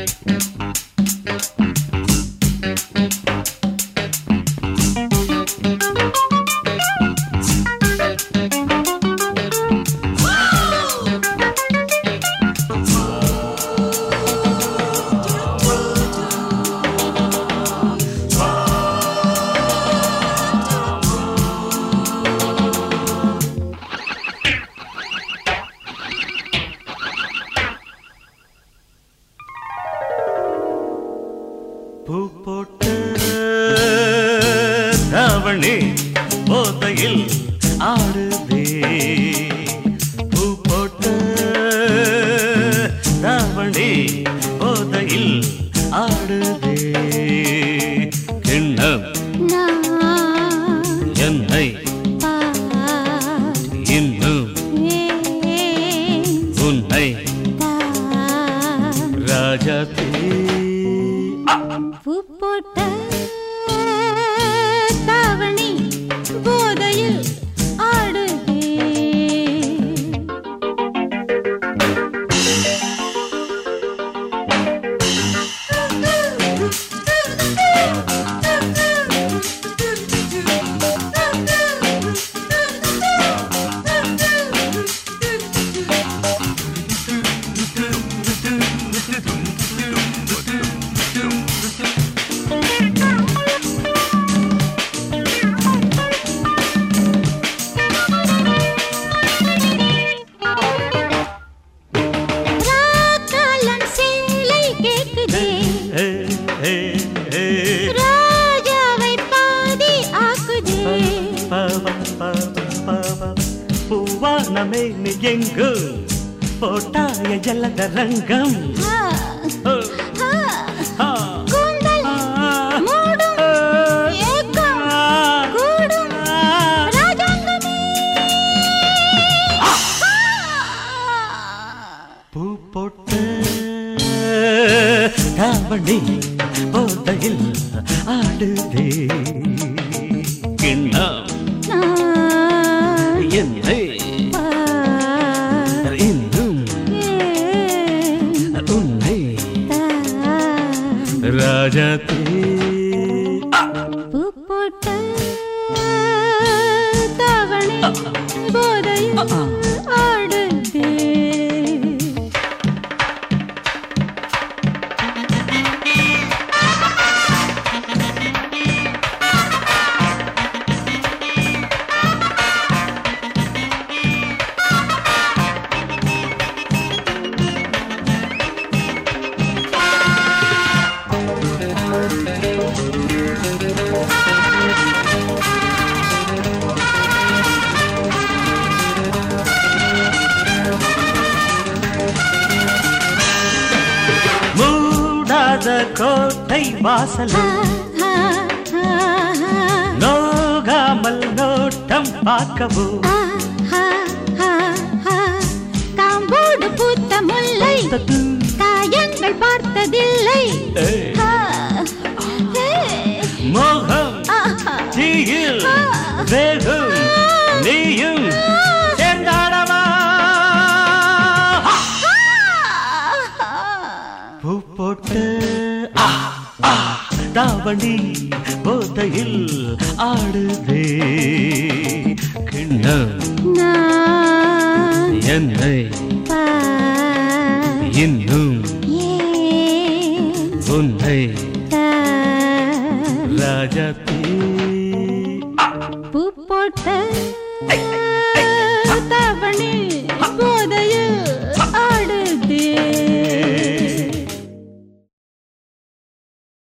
பூ போட்ட தாவணி போதையில் ஆடுதே பூ போட்ட தாவணி போதையில் ஆடுதே கிண்ணம் என்னை இன்னும் உன்னை ராஜாத்தே பூ போட்ட தாவணி போதையில் ஆடுதே ராஜாவை பாதி ஆக்குதே பூவானமே நீ எங்கு போட்டாய ஜலதரங்கம் கூந்தல் மூடும் ஏக்கம் கூடும் ராஜாங்கமே பூ போட்ட தாவணி போதையில் ஆடுதே கிண்ணம் என்னை இன்னும் உன்னை ராஜாத்தே பூ போட்ட தாவணி போதையில் ஆடுதே கோட்டை வாசலில் நோகாமல் நோட்டம் பார்க்கவோ காம்போடு பூத்த முல்லை காயங்கள் பார்த்ததில்லை மோகம் தீயில் வேகும் நீயும் சேர்ந்தாடவா பூ போட்ட தாவணி போதையில் ஆடுதே கிண்ணம் என்னை இன்னும் உன்னை ராஜாத்தே பூ போட்ட